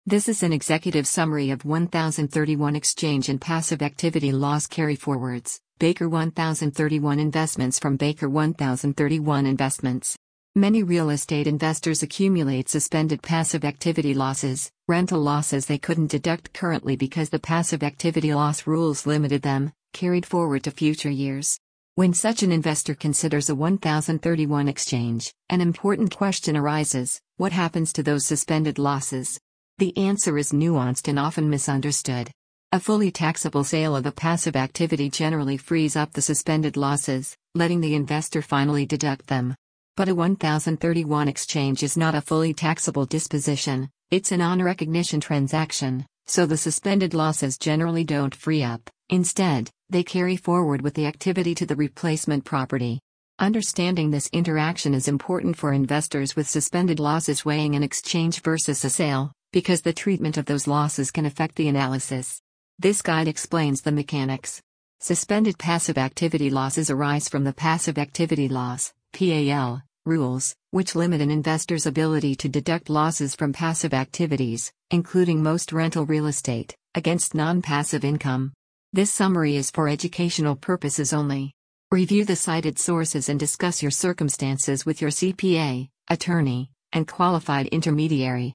This is an executive summary of 1031 exchange and passive activity loss carryforwards, Baker 1031 investments from Baker 1031 Investments. Many real estate investors accumulate suspended passive activity losses, rental losses they couldn't deduct currently because the passive activity loss rules limited them, carried forward to future years. When such an investor considers a 1031 exchange, an important question arises: what happens to those suspended losses? The answer is nuanced and often misunderstood. A fully taxable sale of a passive activity generally frees up the suspended losses, letting the investor finally deduct them. But a 1031 exchange is not a fully taxable disposition, it's an on-recognition transaction, so the suspended losses generally don't free up. Instead, they carry forward with the activity to the replacement property. Understanding this interaction is important for investors with suspended losses weighing an exchange versus a sale, because the treatment of those losses can affect the analysis. This guide explains the mechanics. Suspended passive activity losses arise from the passive activity loss (PAL) rules, which limit an investor's ability to deduct losses from passive activities, including most rental real estate, against non-passive income. This summary is for educational purposes only. Review the cited sources and discuss your circumstances with your CPA, attorney, and qualified intermediary.